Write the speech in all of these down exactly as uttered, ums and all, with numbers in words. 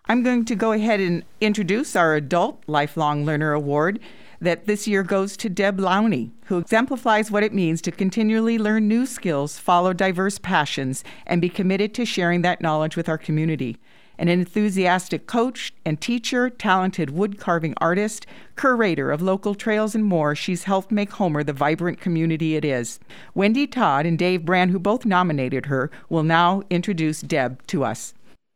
I'm going to go ahead and introduce our Adult Lifelong Learner Award that this year goes to Deb Lowney, who exemplifies what it means to continually learn new skills, follow diverse passions, and be committed to sharing that knowledge with our community. An enthusiastic coach and teacher, talented wood carving artist, curator of local trails and more, she's helped make Homer the vibrant community it is. Wendy Todd and Dave Brand, who both nominated her, will now introduce Deb to us.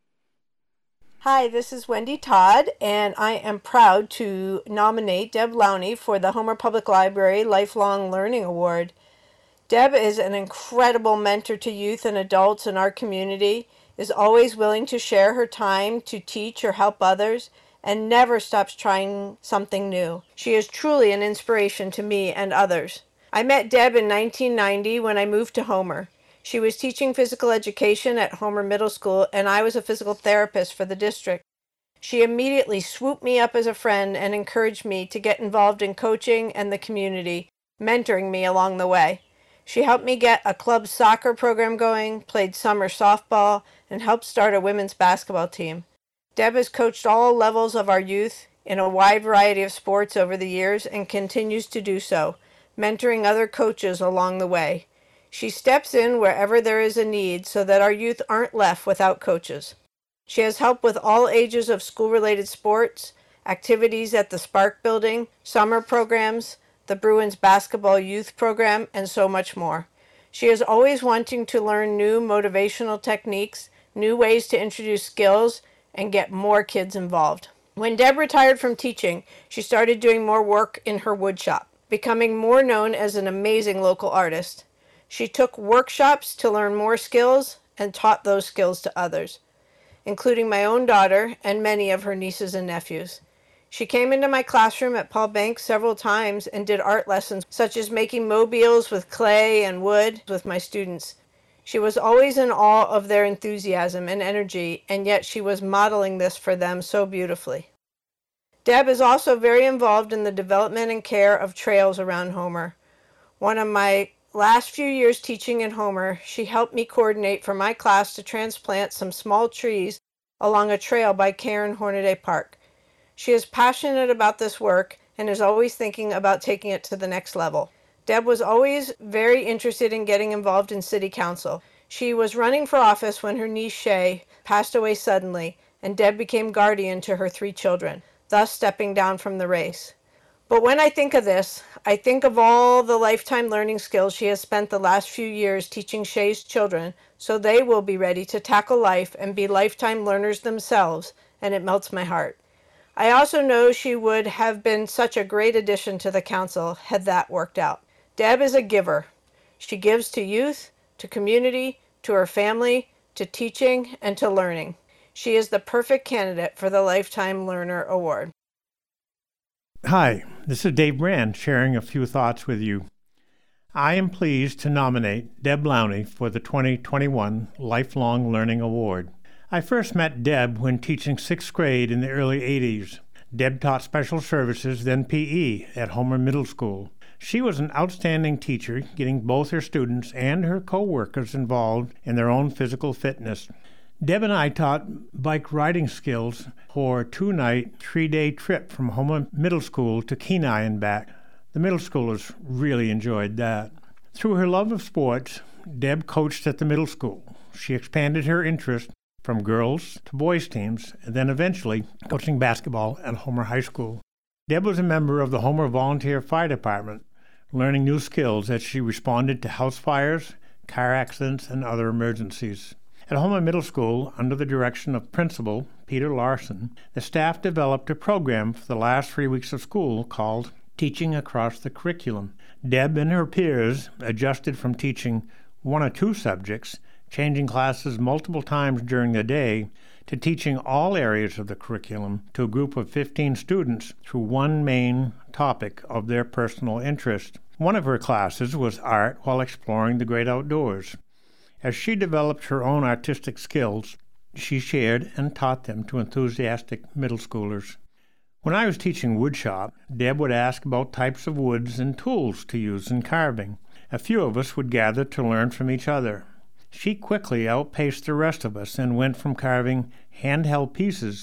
Hi, this is Wendy Todd, and I am proud to nominate Deb Lowney for the Homer Public Library Lifelong Learning Award. Deb is an incredible mentor to youth and adults in our community, is always willing to share her time to teach or help others, and never stops trying something new. She is truly an inspiration to me and others. I met Deb in nineteen ninety when I moved to Homer. She was teaching physical education at Homer Middle School, and I was a physical therapist for the district. She immediately swooped me up as a friend and encouraged me to get involved in coaching and the community, mentoring me along the way. She helped me get a club soccer program going, played summer softball, and helped start a women's basketball team. Deb has coached all levels of our youth in a wide variety of sports over the years and continues to do so, mentoring other coaches along the way. She steps in wherever there is a need so that our youth aren't left without coaches. She has helped with all ages of school-related sports, activities at the Spark Building, summer programs, the Bruins basketball youth program, and so much more. She is always wanting to learn new motivational techniques, new ways to introduce skills, and get more kids involved. When Deb retired from teaching, she started doing more work in her wood shop, becoming more known as an amazing local artist. She took workshops to learn more skills and taught those skills to others, including my own daughter and many of her nieces and nephews. She came into my classroom at Paul Banks several times and did art lessons such as making mobiles with clay and wood with my students. She was always in awe of their enthusiasm and energy, and yet she was modeling this for them so beautifully. Deb is also very involved in the development and care of trails around Homer. One of my last few years teaching in Homer, she helped me coordinate for my class to transplant some small trees along a trail by Karen Hornaday Park. She is passionate about this work and is always thinking about taking it to the next level. Deb was always very interested in getting involved in city council. She was running for office when her niece Shay passed away suddenly, and Deb became guardian to her three children, thus stepping down from the race. But when I think of this, I think of all the lifetime learning skills she has spent the last few years teaching Shay's children, so they will be ready to tackle life and be lifetime learners themselves, and it melts my heart. I also know she would have been such a great addition to the council had that worked out. Deb is a giver. She gives to youth, to community, to her family, to teaching, and to learning. She is the perfect candidate for the Lifetime Learner Award. Hi, this is Dave Brand sharing a few thoughts with you. I am pleased to nominate Deb Lowney for the twenty twenty-one Lifelong Learning Award. I first met Deb when teaching sixth grade in the early eighties. Deb taught special services, then P E, at Homer Middle School. She was an outstanding teacher, getting both her students and her co-workers involved in their own physical fitness. Deb and I taught bike riding skills for a two-night, three-day trip from Homer Middle School to Kenai and back. The middle schoolers really enjoyed that. Through her love of sports, Deb coached at the middle school. She expanded her interest from girls to boys teams, and then eventually coaching basketball at Homer High School. Deb was a member of the Homer Volunteer Fire Department, learning new skills as she responded to house fires, car accidents, and other emergencies. At Homer Middle School, under the direction of Principal Peter Larson, the staff developed a program for the last three weeks of school called Teaching Across the Curriculum. Deb and her peers adjusted from teaching one or two subjects, changing classes multiple times during the day, to teaching all areas of the curriculum to a group of fifteen students through one main topic of their personal interest. One of her classes was art while exploring the great outdoors. As she developed her own artistic skills, she shared and taught them to enthusiastic middle schoolers. When I was teaching woodshop, Deb would ask about types of woods and tools to use in carving. A few of us would gather to learn from each other. She quickly outpaced the rest of us and went from carving handheld pieces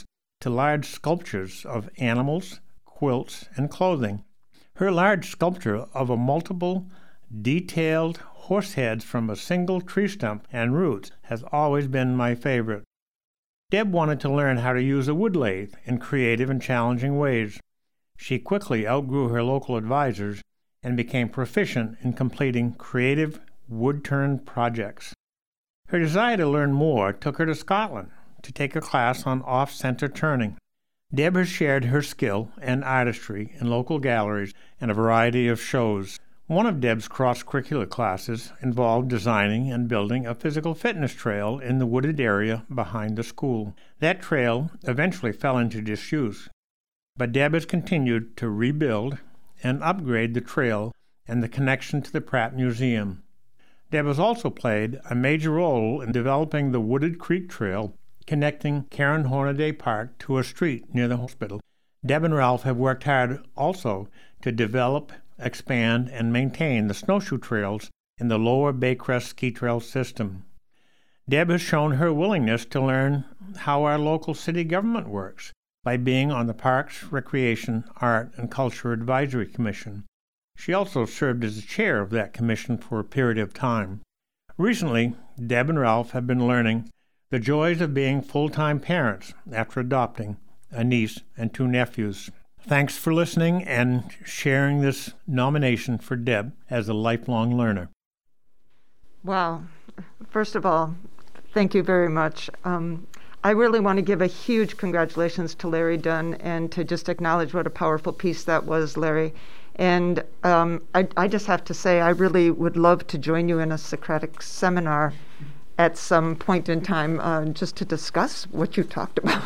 to large sculptures of animals, quilts, and clothing. Her large sculpture of a multiple, detailed horse heads from a single tree stump and roots has always been my favorite. Deb wanted to learn how to use a wood lathe in creative and challenging ways. She quickly outgrew her local advisors and became proficient in completing creative wood-turn projects. Her desire to learn more took her to Scotland to take a class on off-center turning. Deb has shared her skill and artistry in local galleries and a variety of shows. One of Deb's cross-curricular classes involved designing and building a physical fitness trail in the wooded area behind the school. That trail eventually fell into disuse, but Deb has continued to rebuild and upgrade the trail and the connection to the Pratt Museum. Deb has also played a major role in developing the Wooded Creek Trail, connecting Karen Hornaday Park to a street near the hospital. Deb and Ralph have worked hard also to develop, expand, and maintain the snowshoe trails in the Lower Baycrest Ski Trail system. Deb has shown her willingness to learn how our local city government works by being on the Parks, Recreation, Art, and Culture Advisory Commission. She also served as the chair of that commission for a period of time. Recently, Deb and Ralph have been learning the joys of being full-time parents after adopting a niece and two nephews. Thanks for listening and sharing this nomination for Deb as a lifelong learner. Wow. First of all, thank you very much. Um, I really want to give a huge congratulations to Larry Dunn and to just acknowledge what a powerful piece that was, Larry. And um, I, I just have to say, I really would love to join you in a Socratic seminar at some point in time uh, just to discuss what you talked about.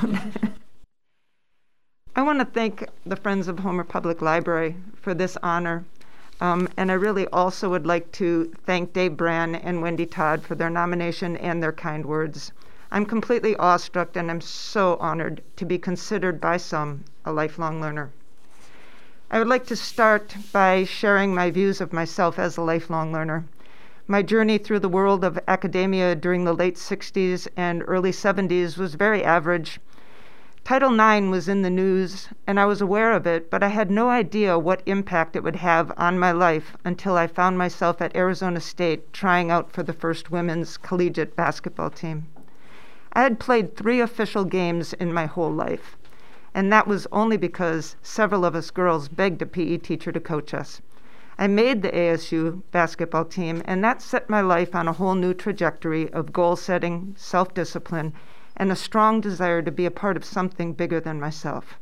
I want to thank the Friends of Homer Public Library for this honor. Um, and I really also would like to thank Dave Brann and Wendy Todd for their nomination and their kind words. I'm completely awestruck and I'm so honored to be considered by some a lifelong learner. I would like to start by sharing my views of myself as a lifelong learner. My journey through the world of academia during the late sixties and early seventies was very average. Title nine was in the news, and I was aware of it, but I had no idea what impact it would have on my life until I found myself at Arizona State trying out for the first women's collegiate basketball team. I had played three official games in my whole life, and that was only because several of us girls begged a P E teacher to coach us. I made the A S U basketball team, and that set my life on a whole new trajectory of goal setting, self-discipline, and a strong desire to be a part of something bigger than myself.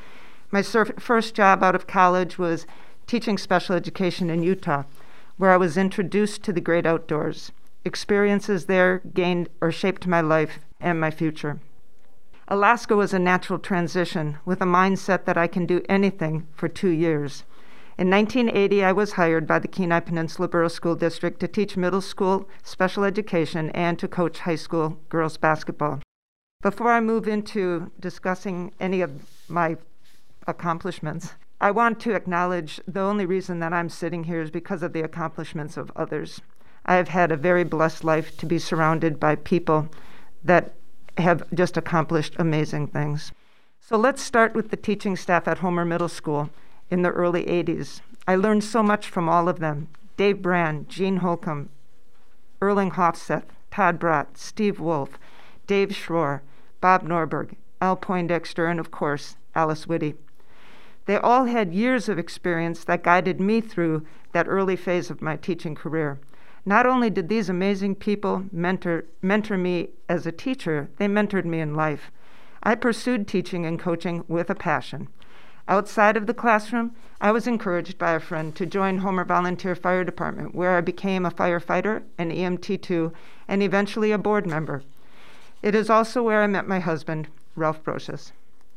My surf- first job out of college was teaching special education in Utah, where I was introduced to the great outdoors. Experiences there gained or shaped my life and my future. Alaska was a natural transition with a mindset that I can do anything for two years. In nineteen eighty, I was hired by the Kenai Peninsula Borough School District to teach middle school special education and to coach high school girls basketball. Before I move into discussing any of my accomplishments, I want to acknowledge the only reason that I'm sitting here is because of the accomplishments of others. I have had a very blessed life to be surrounded by people that have just accomplished amazing things. So let's start with the teaching staff at Homer Middle School in the early eighties. I learned so much from all of them. Dave Brann, Gene Holcomb, Erling Hofseth, Todd Brott, Steve Wolf, Dave Schroer, Bob Norberg, Al Poindexter, and of course, Alice Whitty. They all had years of experience that guided me through that early phase of my teaching career. Not only did these amazing people mentor, mentor me as a teacher, they mentored me in life. I pursued teaching and coaching with a passion. Outside of the classroom, I was encouraged by a friend to join Homer Volunteer Fire Department, where I became a firefighter, an E M T two, and eventually a board member. It is also where I met my husband, Ralph Brocious.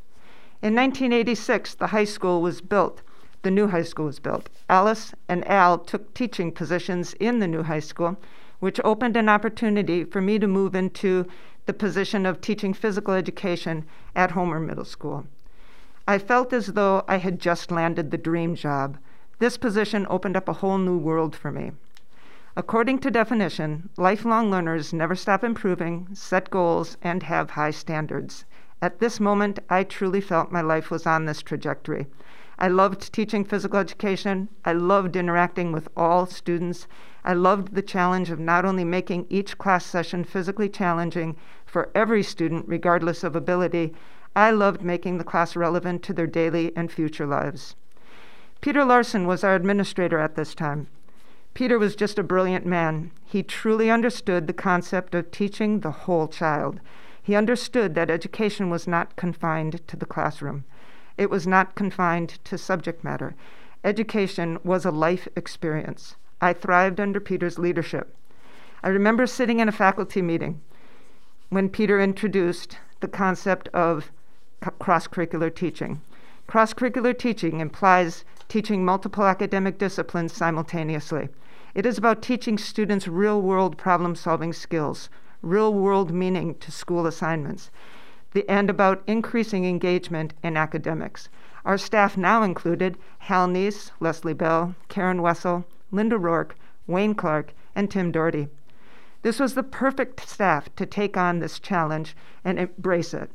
In nineteen eighty-six, the high school was built. The new high school was built. Alice and Al took teaching positions in the new high school, which opened an opportunity for me to move into the position of teaching physical education at Homer Middle School. I felt as though I had just landed the dream job. This position opened up a whole new world for me. According to definition, lifelong learners never stop improving, set goals, and have high standards. At this moment, I truly felt my life was on this trajectory. I loved teaching physical education. I loved interacting with all students. I loved the challenge of not only making each class session physically challenging for every student, regardless of ability, I loved making the class relevant to their daily and future lives. Peter Larson was our administrator at this time. Peter was just a brilliant man. He truly understood the concept of teaching the whole child. He understood that education was not confined to the classroom. It was not confined to subject matter. Education was a life experience. I thrived under Peter's leadership. I remember sitting in a faculty meeting when Peter introduced the concept of cross-curricular teaching. Cross-curricular teaching implies teaching multiple academic disciplines simultaneously. It is about teaching students real-world problem-solving skills, real-world meaning to school assignments, the, and about increasing engagement in academics. Our staff now included Hal Neese, Leslie Bell, Karen Wessel, Linda Rourke, Wayne Clark, and Tim Doherty. This was the perfect staff to take on this challenge and embrace it.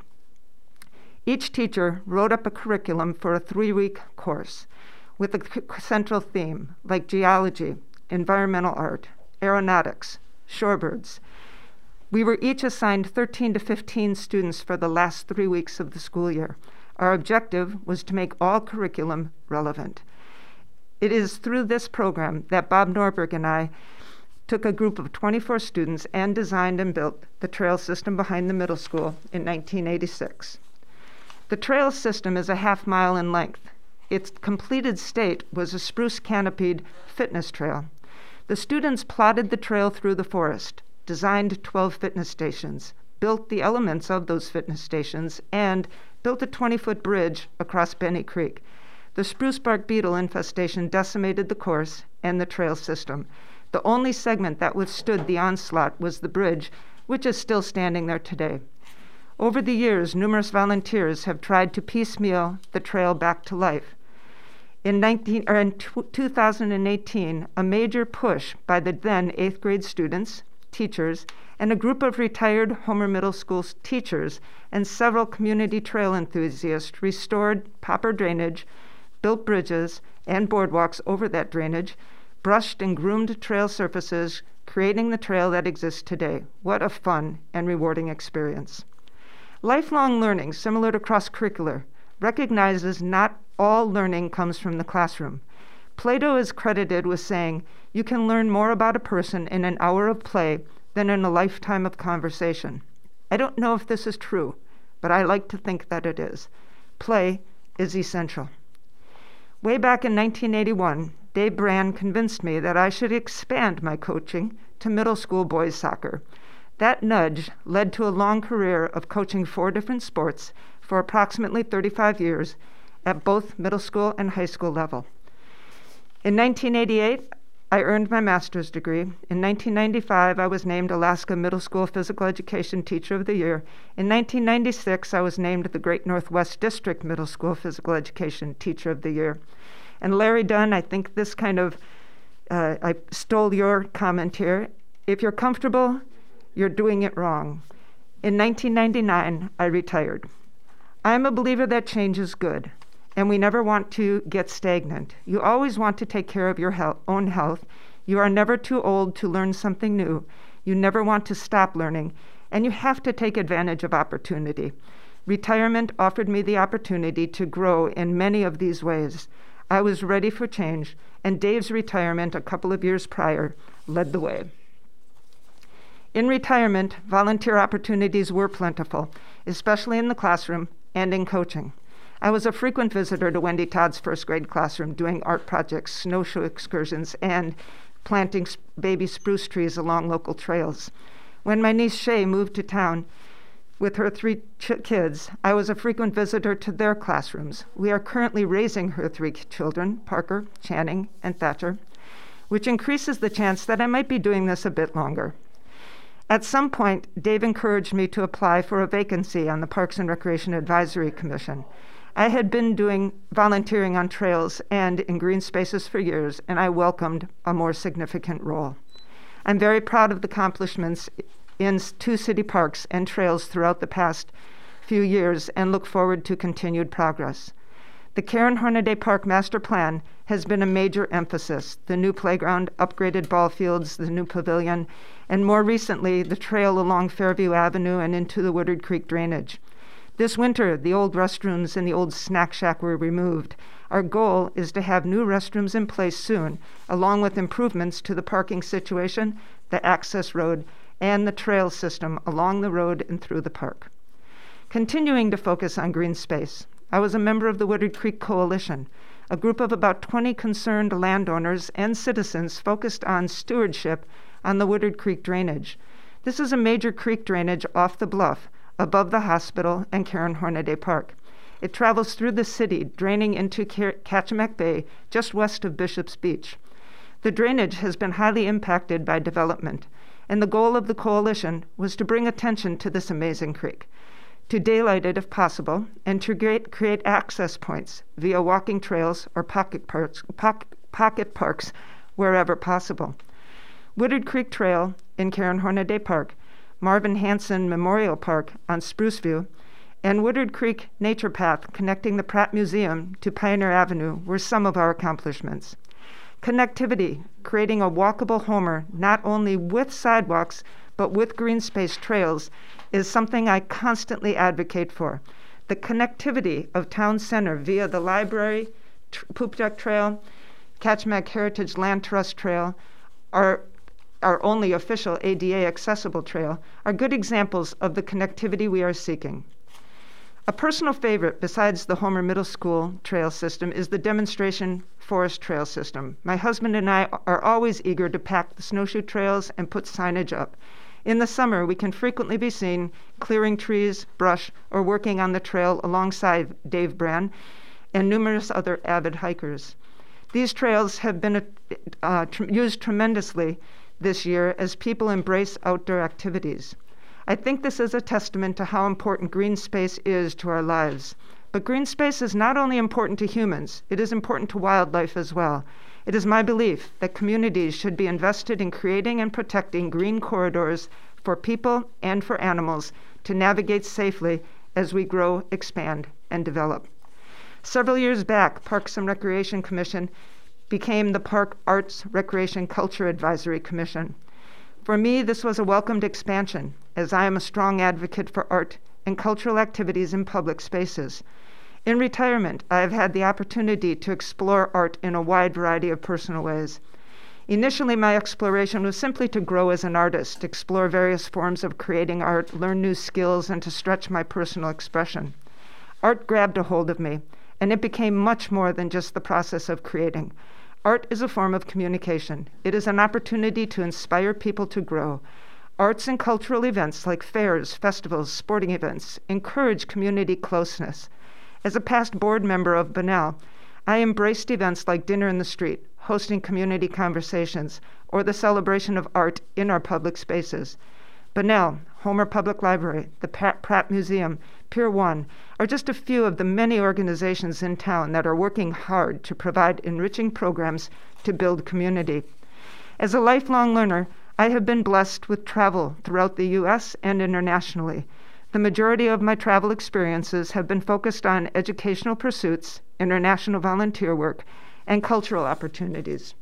Each teacher wrote up a curriculum for a three-week course with a central theme, like geology, environmental art, aeronautics, shorebirds. We were each assigned thirteen to fifteen students for the last three weeks of the school year. Our objective was to make all curriculum relevant. It is through this program that Bob Norberg and I took a group of twenty-four students and designed and built the trail system behind the middle school in nineteen eighty-six. The trail system is a half mile in length. Its completed state was a spruce canopied fitness trail. The students plotted the trail through the forest, designed twelve fitness stations, built the elements of those fitness stations, and built a twenty-foot bridge across Benny Creek. The spruce bark beetle infestation decimated the course and the trail system. The only segment that withstood the onslaught was the bridge, which is still standing there today. Over the years, numerous volunteers have tried to piecemeal the trail back to life. In, nineteen, or in two thousand eighteen, a major push by the then eighth grade students, teachers, and a group of retired Homer Middle School teachers and several community trail enthusiasts restored proper drainage, built bridges and boardwalks over that drainage, brushed and groomed trail surfaces, creating the trail that exists today. What a fun and rewarding experience. Lifelong learning, similar to cross-curricular, recognizes not all learning comes from the classroom. Plato is credited with saying, you can learn more about a person in an hour of play than in a lifetime of conversation. I don't know if this is true, but I like to think that it is. Play is essential. Way back in nineteen eighty-one, Dave Brand convinced me that I should expand my coaching to middle school boys soccer. That nudge led to a long career of coaching four different sports for approximately thirty-five years at both middle school and high school level. In nineteen eighty-eight, I earned my master's degree. In nineteen ninety-five, I was named Alaska Middle School Physical Education Teacher of the Year. In nineteen ninety-six, I was named the Great Northwest District Middle School Physical Education Teacher of the Year. And Larry Dunn, I think this kind of, uh, I stole your comment here. If you're comfortable, you're doing it wrong. In nineteen ninety-nine, I retired. I'm a believer that change is good, and we never want to get stagnant. You always want to take care of your health, own health. You are never too old to learn something new. You never want to stop learning, and you have to take advantage of opportunity. Retirement offered me the opportunity to grow in many of these ways. I was ready for change, and Dave's retirement a couple of years prior led the way. In retirement, volunteer opportunities were plentiful, especially in the classroom and in coaching. I was a frequent visitor to Wendy Todd's first grade classroom, doing art projects, snowshoe excursions, and planting baby spruce trees along local trails. When my niece Shay moved to town with her three ch- kids, I was a frequent visitor to their classrooms. We are currently raising her three children, Parker, Channing, and Thatcher, which increases the chance that I might be doing this a bit longer. At some point, Dave encouraged me to apply for a vacancy on the Parks and Recreation Advisory Commission. I had been doing volunteering on trails and in green spaces for years, and I welcomed a more significant role. I'm very proud of the accomplishments in two city parks and trails throughout the past few years and look forward to continued progress. The Karen Hornaday Park Master Plan has been a major emphasis. The new playground, upgraded ball fields, the new pavilion, and more recently, the trail along Fairview Avenue and into the Woodard Creek drainage. This winter, the old restrooms and the old snack shack were removed. Our goal is to have new restrooms in place soon, along with improvements to the parking situation, the access road, and the trail system along the road and through the park. Continuing to focus on green space, I was a member of the Woodard Creek Coalition, a group of about twenty concerned landowners and citizens focused on stewardship on the Woodard Creek drainage. This is a major creek drainage off the bluff, above the hospital and Karen Hornaday Park. It travels through the city, draining into Kachemak Bay, just west of Bishop's Beach. The drainage has been highly impacted by development, and the goal of the coalition was to bring attention to this amazing creek, to daylight it if possible, and to create, create access points via walking trails or pocket parks, pocket, pocket parks wherever possible. Woodard Creek Trail in Karen Hornaday Park, Marvin Hanson Memorial Park on Spruce View, and Woodard Creek Nature Path connecting the Pratt Museum to Pioneer Avenue were some of our accomplishments. Connectivity, creating a walkable Homer not only with sidewalks but with green space trails, is something I constantly advocate for. The connectivity of town center via the library, tr- Poop Deck Trail, Kachemak Heritage Land Trust Trail, our, our only official A D A accessible trail, are good examples of the connectivity we are seeking. A personal favorite besides the Homer Middle School trail system is the Demonstration Forest Trail system. My husband and I are always eager to pack the snowshoe trails and put signage up. In the summer, we can frequently be seen clearing trees, brush, or working on the trail alongside Dave Brand and numerous other avid hikers. These trails have been uh, tr- used tremendously this year as people embrace outdoor activities. I think this is a testament to how important green space is to our lives. But green space is not only important to humans, it is important to wildlife as well. It is my belief that communities should be invested in creating and protecting green corridors for people and for animals to navigate safely as we grow, expand, and develop. Several years back, Parks and Recreation Commission became the Park Arts, Recreation, Culture Advisory Commission. For me, this was a welcomed expansion, as I am a strong advocate for art and cultural activities in public spaces. In retirement, I have had the opportunity to explore art in a wide variety of personal ways. Initially, my exploration was simply to grow as an artist, explore various forms of creating art, learn new skills, and to stretch my personal expression. Art grabbed a hold of me, and it became much more than just the process of creating. Art is a form of communication. It is an opportunity to inspire people to grow. Arts and cultural events like fairs, festivals, sporting events encourage community closeness. As a past board member of Bunnell, I embraced events like Dinner in the Street, hosting community conversations, or the celebration of art in our public spaces. Bunnell, Homer Public Library, the Pratt, Pratt Museum, Pier one are just a few of the many organizations in town that are working hard to provide enriching programs to build community. As a lifelong learner, I have been blessed with travel throughout the U S and internationally. The majority of my travel experiences have been focused on educational pursuits, international volunteer work, and cultural opportunities.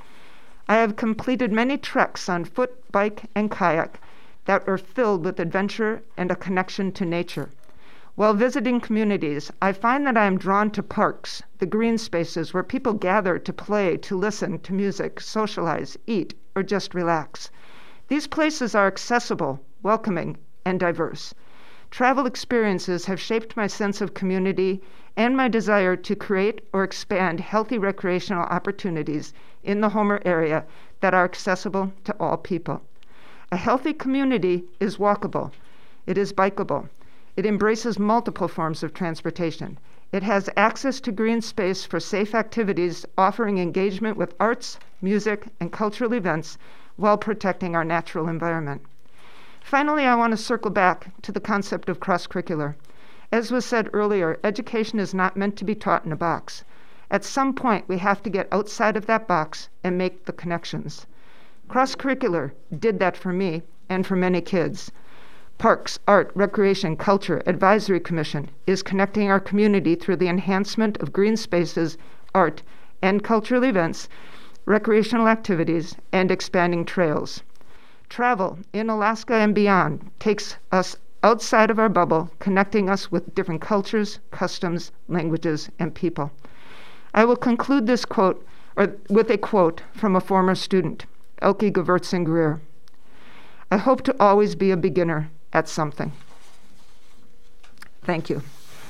I have completed many treks on foot, bike, and kayak that are filled with adventure and a connection to nature. While visiting communities, I find that I am drawn to parks, the green spaces where people gather to play, to listen to music, socialize, eat, or just relax. These places are accessible, welcoming, and diverse. Travel experiences have shaped my sense of community and my desire to create or expand healthy recreational opportunities in the Homer area that are accessible to all people. A healthy community is walkable. It is bikeable. It embraces multiple forms of transportation. It has access to green space for safe activities, offering engagement with arts, music, and cultural events while protecting our natural environment. Finally, I want to circle back to the concept of cross-curricular. As was said earlier, education is not meant to be taught in a box. At some point, we have to get outside of that box and make the connections. Cross-curricular did that for me and for many kids. Parks, Art, Recreation, Culture Advisory Commission is connecting our community through the enhancement of green spaces, art, and cultural events, recreational activities, and expanding trails. Travel in Alaska and beyond takes us outside of our bubble, connecting us with different cultures, customs, languages, and people. I will conclude this quote or with a quote from a former student, Elke Gewurzen-Greer. I hope to always be a beginner at something. Thank you.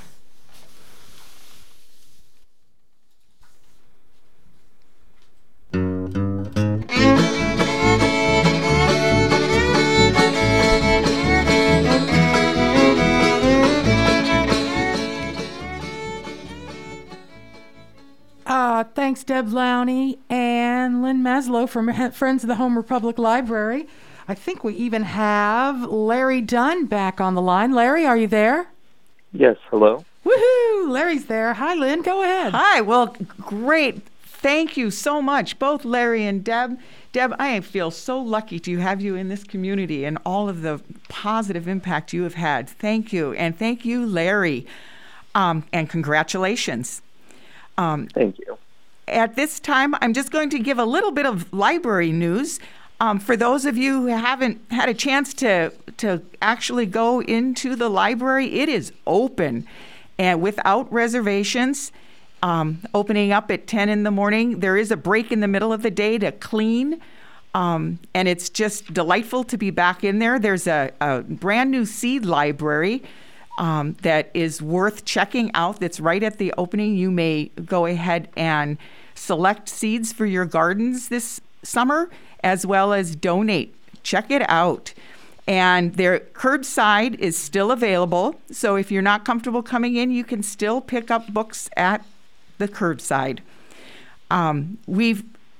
Uh, thanks, Deb Lowney and Lynn Maslow from Friends of the Homer Public Library. I think we even have Larry Dunn back on the line. Larry, are you there? Yes, hello. Woohoo! Larry's there. Hi, Lynn. Go ahead. Hi. Well, great. Thank you so much, both Larry and Deb. Deb, I feel so lucky to have you in this community and all of the positive impact you have had. Thank you. And thank you, Larry. Um, and congratulations. Um, Thank you. At this time, I'm just going to give a little bit of library news. Um, for those of you who haven't had a chance to, to actually go into the library, it is open and without reservations, um, opening up at ten in the morning. There is a break in the middle of the day to clean, um, and it's just delightful to be back in there. There's a, a brand new seed library Um, that is worth checking out. That's right at the opening. You may go ahead and select seeds for your gardens this summer, as well as donate. Check it out. And their curbside is still available. So if you're not comfortable coming in, you can still pick up books at the curbside. Um, we've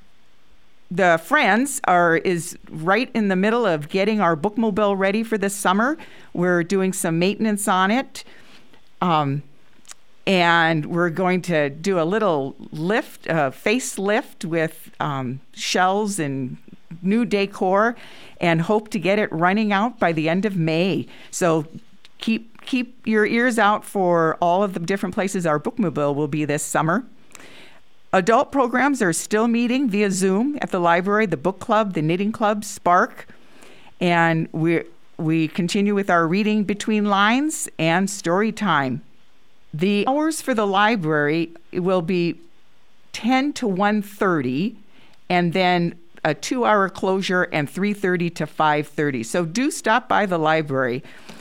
The Friends are is right in the middle of getting our bookmobile ready for this summer. We're doing some maintenance on it. Um, and we're going to do a little lift, uh, facelift with um, shelves and new decor, and hope to get it running out by the end of May. So keep keep your ears out for all of the different places our bookmobile will be this summer. Adult programs are still meeting via Zoom at the library, the book club, the knitting club, Spark, and we we continue with our reading between lines and story time. The hours for the library will be ten to one thirty, and then a two-hour closure and three thirty to five thirty. So do stop by the library.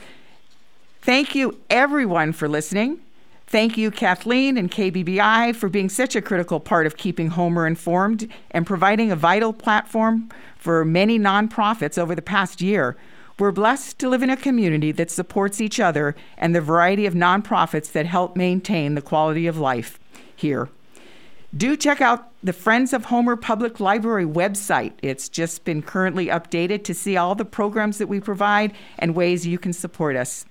Thank you, everyone, for listening. Thank you, Kathleen and K B B I, for being such a critical part of keeping Homer informed and providing a vital platform for many nonprofits over the past year. We're blessed to live in a community that supports each other and the variety of nonprofits that help maintain the quality of life here. Do check out the Friends of Homer Public Library website. It's just been currently updated to see all the programs that we provide and ways you can support us.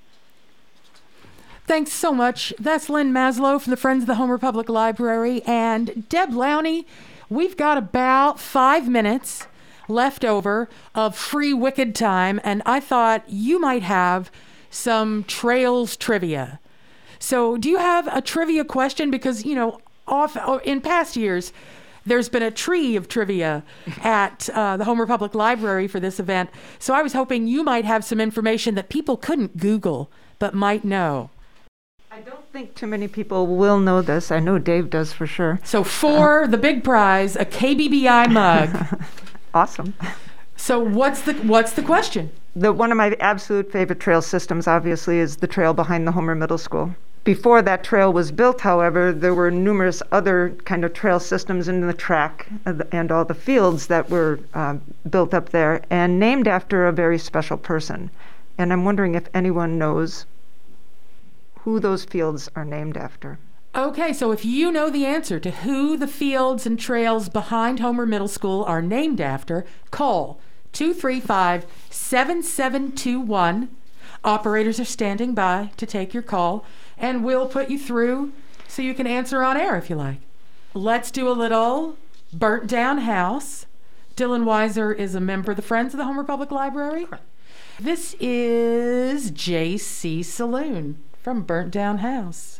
Thanks so much. That's Lynn Maslow from the Friends of the Homer Public Library. And Deb Lowney, we've got about five minutes left over of free Wicked time, and I thought you might have some Trails trivia. So do you have a trivia question? Because, you know, off in past years, there's been a tree of trivia at uh, the Homer Public Library for this event. So I was hoping you might have some information that people couldn't Google but might know. I don't think too many people will know this. I know Dave does for sure. So for uh, the big prize, a K B B I mug. Awesome. So what's the what's the question? The one of my absolute favorite trail systems, obviously, is the trail behind the Homer Middle School. Before that trail was built, however, there were numerous other kind of trail systems in the track and all the fields that were uh, built up there and named after a very special person. And I'm wondering if anyone knows who those fields are named after. Okay, so if you know the answer to who the fields and trails behind Homer Middle School are named after, call two three five, seven seven two one. Operators are standing by to take your call, and we'll put you through so you can answer on air if you like. Let's do a little Burnt Down House. Dylan Weiser is a member of the Friends of the Homer Public Library. This is J C Saloon from Burnt Down House.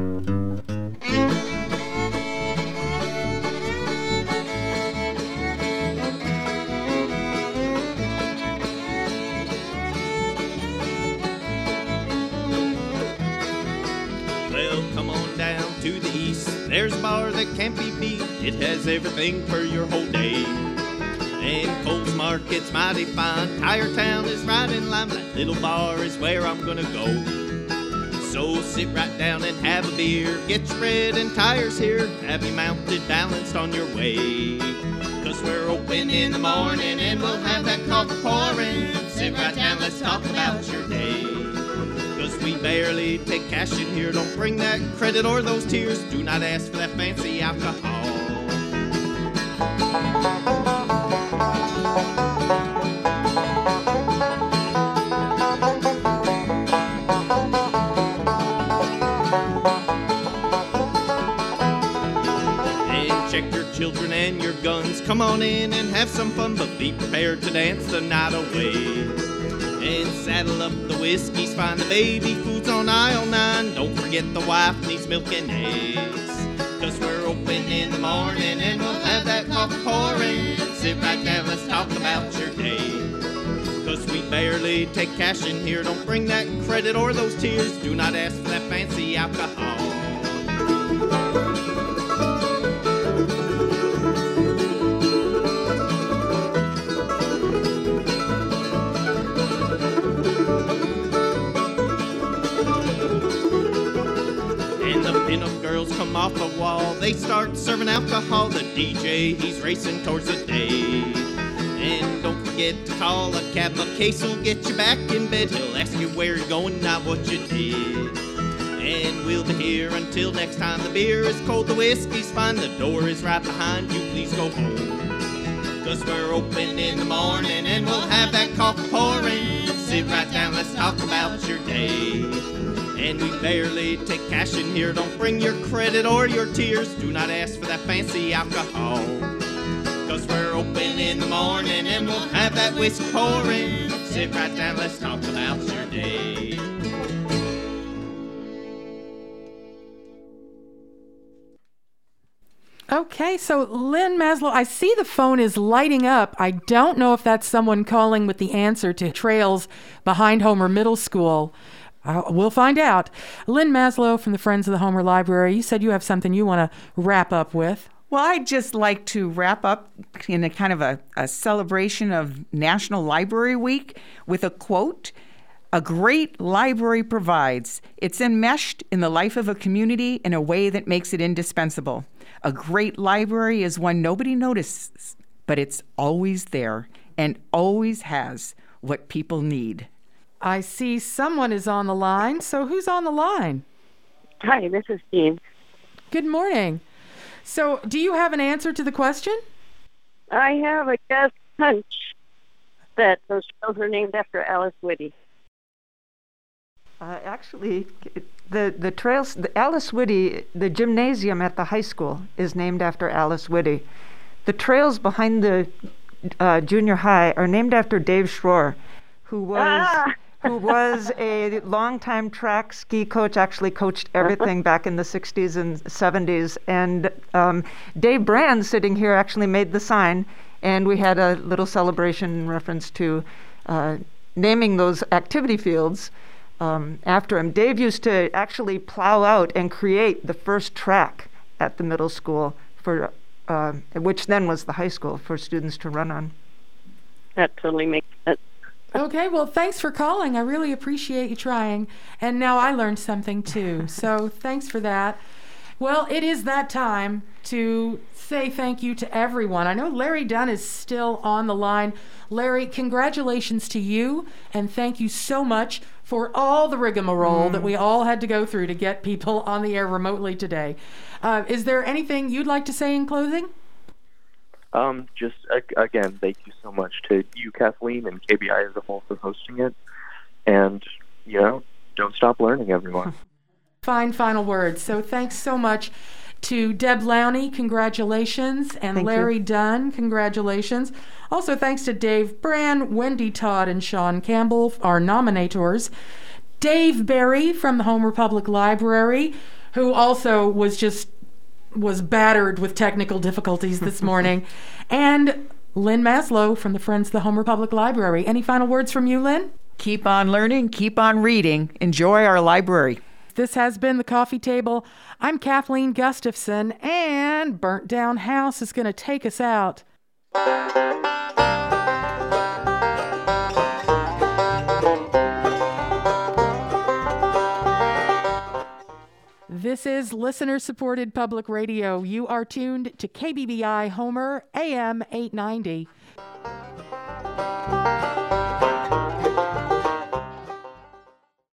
To the east, there's a bar that can't be beat. It has everything for your whole day. And Coles Market's mighty fine. Tire Town is right in line. That little bar is where I'm gonna go. So sit right down and have a beer. Get your bread and tires here. Have you mounted, balanced on your way. Cause we're open in the morning and we'll have that coffee pouring. Sit right down, let's talk about your day. Cause we barely take cash in here. Don't bring that credit or those tears. Do not ask for that fancy alcohol. And check your children and your guns. Come on in and have some fun, but be prepared to dance the night away. And saddle up the whiskeys, find the baby foods on aisle nine. Don't forget the wife needs milk and eggs. Cause we're open in the morning and we'll have that coffee pouring. Sit right down, let's talk about your day. Cause we barely take cash in here. Don't bring that credit or those tears. Do not ask for that fancy alcohol. Pinup girls come off the wall, they start serving alcohol. The D J, he's racing towards the day. And don't forget to call a cab, a case will get you back in bed. He'll ask you where you're going, not what you did. And we'll be here until next time. The beer is cold, the whiskey's fine. The door is right behind you, please go home. Cause we're open in the morning and we'll have that coffee pouring. Sit right down, let's talk about your day. And we barely take cash in here. Don't bring your credit or your tears. Do not ask for that fancy alcohol. Cause we're open in the morning and we'll have that whiskey pouring. Sit right down, let's talk about your day. Okay, so Lynn Maslow, I see the phone is lighting up. I don't know if that's someone calling with the answer to trails behind Homer Middle School. Uh, we'll find out. Lynn Maslow from the Friends of the Homer Library, you said you have something you want to wrap up with. Well, I'd just like to wrap up in a kind of a, a celebration of National Library Week with a quote. A great library provides. It's enmeshed in the life of a community in a way that makes it indispensable. A great library is one nobody notices, but it's always there and always has what people need. I see someone is on the line. So who's on the line? Hi, this is Steve. Good morning. So do you have an answer to the question? I have a guess hunch that those trails are named after Alice Whitty. Uh, actually, the, the trails, the Alice Whitty, the gymnasium at the high school is named after Alice Whitty. The trails behind the uh, junior high are named after Dave Schroer, who was... Ah! who was a longtime track ski coach, actually coached everything back in the sixties and seventies. And um, Dave Brand, sitting here, actually made the sign, and we had a little celebration in reference to uh, naming those activity fields um, after him. Dave used to actually plow out and create the first track at the middle school, for uh, which then was the high school, for students to run on. That totally makes sense. Okay, well, thanks for calling. I really appreciate you trying. And now I learned something, too. So thanks for that. Well, it is that time to say thank you to everyone. I know Larry Dunn is still on the line. Larry, congratulations to you, and thank you so much for all the rigmarole mm. that we all had to go through to get people on the air remotely today. Uh, is there anything you'd like to say in closing? Um, just, uh, again, thank you so much to you, Kathleen, and K B I as a whole for hosting it. And, you know, don't stop learning, everyone. Fine final words. So thanks so much. To Deb Lowney, congratulations. And Thank Larry you. Dunn, congratulations. Also, thanks to Dave Brand, Wendy Todd, and Sean Campbell, our nominators. Dave Berry from the Homer Public Library, who also was just was battered with technical difficulties this morning. And Lynn Maslow from the Friends of the Homer Public Library. Any final words from you, Lynn? Keep on learning, keep on reading. Enjoy our library. This has been The Coffee Table. I'm Kathleen Gustafson, and Burnt Down House is going to take us out. This is listener-supported public radio. You are tuned to K B B I Homer, A M eight ninety.